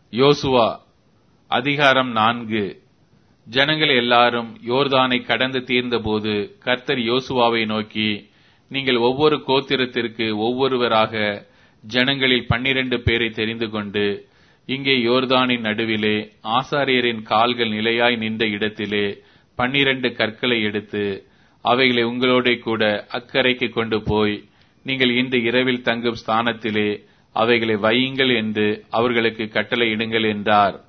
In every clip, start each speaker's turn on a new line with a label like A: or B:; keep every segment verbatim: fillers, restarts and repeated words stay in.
A: யோசுவா அதிகாரம் நான்கு. ஜனங்கள் எல்லாரும் யோர்தானை கடந்து தீர்ந்தபோது கர்த்தர் யோசுவாவை நோக்கி, நீங்கள் ஒவ்வொரு கோத்திரத்திற்கு ஒவ்வொருவராக ஜனங்களில் பன்னிரண்டு பேரை தெரிந்து கொண்டு இங்கே யோர்தானின் நடுவிலே ஆசாரியரின் கால்கள் நிலையாய் நின்ற இடத்திலே பன்னிரண்டு கற்களை எடுத்து அவைகளை உங்களோட கூட அக்கறைக்கு கொண்டு போய் நீங்கள் இன்று இரவில் தங்கும் ஸ்தானத்திலே அவைகளை வையுங்கள் என்று அவர்களுக்கு கட்டளையிடுங்கள் என்றார்.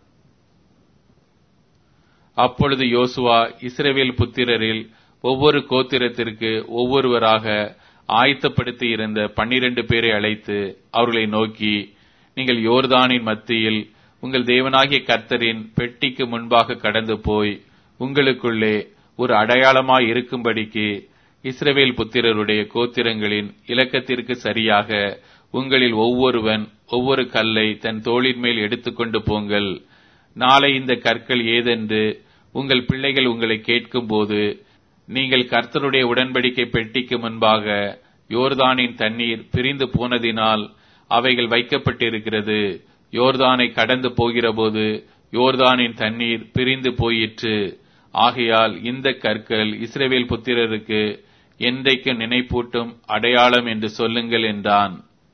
A: அப்பொழுது யோசுவா இஸ்ரவேல் புத்திரரில் ஒவ்வொரு கோத்திரத்திற்கு ஒவ்வொருவராக ஆயத்தப்படுத்தி இருந்த பன்னிரண்டு பேரை அழைத்து அவர்களை நோக்கி, நீங்கள் யோர்தானின் மத்தியில் உங்கள் தேவனாகிய கர்த்தரின் பெட்டிக்கு முன்பாக கடந்து போய் உங்களுக்குள்ளே ஒரு அடையாளமாய் இருக்கும்படிக்கு இஸ்ரவேல் புத்திரருடைய கோத்திரங்களின் இலக்கத்திற்கு சரியாக உங்களில் ஒவ்வொருவன் ஒவ்வொரு கல்லை தன் தோளின் மேல் எடுத்துக்கொண்டு போங்கள். நாளை இந்த கற்கள் ஏதென்று உங்கள் பிள்ளைகள் உங்களை கேட்கும் போது நீங்கள் கர்த்தருடைய உடன்படிக்கை பெட்டிக்கு முன்பாக யோர்தானின் தண்ணீர் பிரிந்து போனதினால் அவைகள் வைக்கப்பட்டிருக்கிறது, யோர்தானை கடந்து போகிற போது யோர்தானின் தண்ணீர் பிரிந்து போயிற்று, ஆகையால் இந்த கற்கள் இஸ்ரவேல் புத்திரருக்கு என்றைக்கும் நினைப்பூட்டும் அடையாளம் என்று சொல்லுங்கள் என்றான்.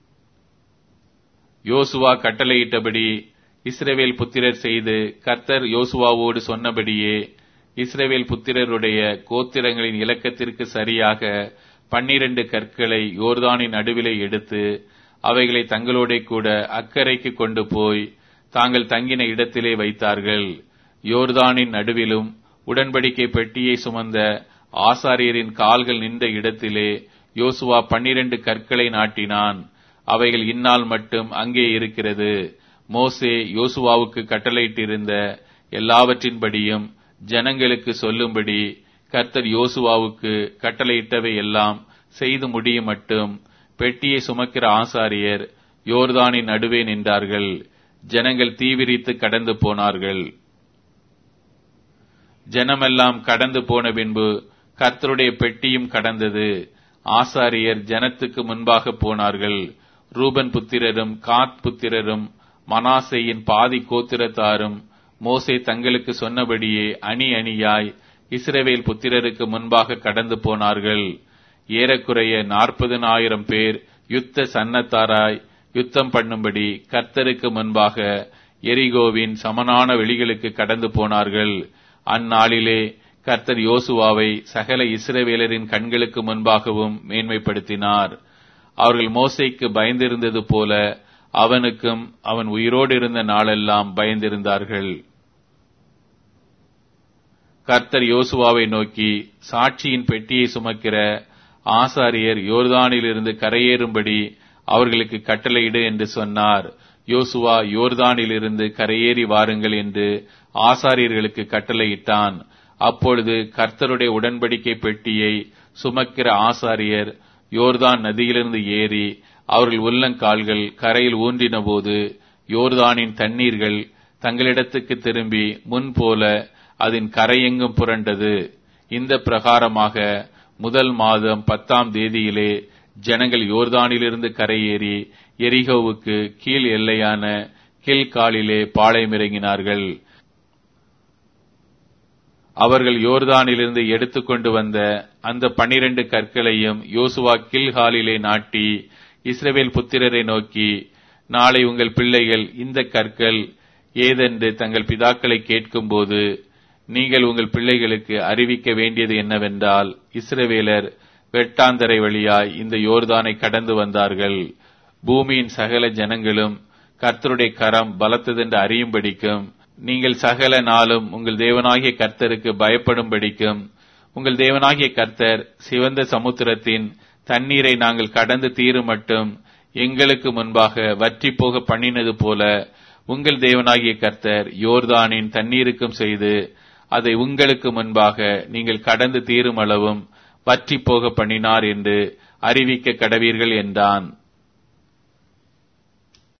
A: யோசுவா கட்டளையிட்டபடி இஸ்ரவேல் புத்திரர் செய்து கர்த்தர் யோசுவாவோடு சொன்னபடியே இஸ்ரவேல் புத்திரருடைய கோத்திரங்களின் இலக்கத்திற்கு சரியாக பன்னிரண்டு கற்களை யோர்தானின் நடுவிலே எடுத்து அவைகளை தங்களோட கூட அக்கறைக்கு கொண்டு போய் தாங்கள் தங்கின இடத்திலே வைத்தார்கள். யோர்தானின் நடுவிலும் உடன்படிக்கை பெட்டியை சுமந்த ஆசாரியரின் கால்கள் நின்ற இடத்திலே யோசுவா பன்னிரண்டு கற்களை நாட்டினான். அவைகள் இந்நாள் மட்டும் அங்கே இருக்கிறது. மோசே யோசுவாவுக்கு கட்டளையிட்டிருந்த எல்லாவற்றின்படியும் ஜனங்களுக்கு சொல்லும்படி கர்த்தர் யோசுவாவுக்கு கட்டளையிட்டவை எல்லாம் செய்து முடியும் மட்டும் பெட்டியை சுமக்கிற ஆசாரியர் யோர்தானின் நடுவே நின்றார்கள். ஜனங்கள் தீவிரித்து கடந்து போனார்கள். ஜனமெல்லாம் கடந்து போன பின்பு கர்த்தருடைய பெட்டியும் கடந்தது. ஆசாரியர் ஜனத்துக்கு முன்பாக போனார்கள். ரூபன் புத்திரரும் காத் புத்திரரும் மனாசேயின் பாதி கோத்திரத்தாரும் மோசே தங்களுக்கு சொன்னபடியே அணி அணியாய் இஸ்ரவேல் புத்திரருக்கு முன்பாக கடந்து போனார்கள். ஏறக்குறைய நாற்பதினாயிரம் பேர் யுத்த சன்னத்தாராய் யுத்தம் பண்ணும்படி கர்த்தருக்கு முன்பாக எரிகோவின் சமனான வெளிகளுக்கு கடந்து போனார்கள். அந்நாளிலே கர்த்தர் யோசுவாவை சகல இஸ்ரவேலரின் கண்களுக்கு முன்பாகவும் மேன்மைப்படுத்தினார். அவர்கள் மோசேக்கு பயந்திருந்தது போல அவனுக்கும் அவன் உயிரோடு இருந்த நாளெல்லாம் பயந்திருந்தார்கள். கர்த்தர் யோசுவாவை நோக்கி, சாட்சியின் பெட்டியை சுமக்கிற ஆசாரியர் யோர்தானிலிருந்து கரையேறும்படி அவர்களுக்கு கட்டளையிடு என்று சொன்னார். யோசுவா யோர்தானிலிருந்து கரையேறி வாருங்கள் என்று ஆசாரியர்களுக்கு கட்டளையிட்டான். அப்பொழுது கர்த்தருடைய உடன்படிக்கை பெட்டியை சுமக்கிற ஆசாரியர் யோர்தான் நதியிலிருந்து ஏறி அவர்கள் உள்ளங்கால்கள் கரையில் ஊன்றின போது யோர்தானின் தண்ணீர்கள் தங்களிடத்துக்கு திரும்பி முன்போல அதன் கரையெங்கும் புரண்டது. இந்த பிரகாரமாக முதல் மாதம் பத்தாம் தேதியிலே ஜனங்கள் யோர்தானிலிருந்து கரையேறி எரிகோவுக்கு கீழ் எல்லையான கில்காலிலே பாளையமிறங்கினார்கள். அவர்கள் யோர்தானிலிருந்து எடுத்துக்கொண்டு வந்த அந்த பனிரண்டு கற்களையும் யோசுவா கில்காலிலே நாட்டி இஸ்ரவேல் புத்திரரை நோக்கி, நாளை உங்கள் பிள்ளைகள் இந்த கற்கள் ஏதென்று தங்கள் பிதாக்களை கேட்கும் போது நீங்கள் உங்கள் பிள்ளைகளுக்கு அறிவிக்க வேண்டியது என்னவென்றால், இஸ்ரவேலர் வெட்டாந்தரை வழியாய் இந்த யோர்தானை கடந்து வந்தார்கள். பூமியின் சகல ஜனங்களும் கர்த்தருடைய கரம் பலத்ததென்று அறியும்படிக்கும் நீங்கள் சகல நாளும் உங்கள் தேவனாகிய கர்த்தருக்கு பயப்படும்படிக்கும் உங்கள் தேவனாகிய கர்த்தர் சிவந்த சமுத்திரத்தின் தண்ணீரை நாங்கள் கடந்து தீரும் மட்டும் எங்களுக்கு முன்பாக வற்றி போக பண்ணினது போல உங்கள் தேவனாகிய கர்த்தர் யோர்தானின் தண்ணீருக்கும் செய்து அதை உங்களுக்கு முன்பாக நீங்கள் கடந்து தீரும் அளவும் வற்றி போக பண்ணினார் என்று அறிவிக்க கடவீர்கள் என்றான்.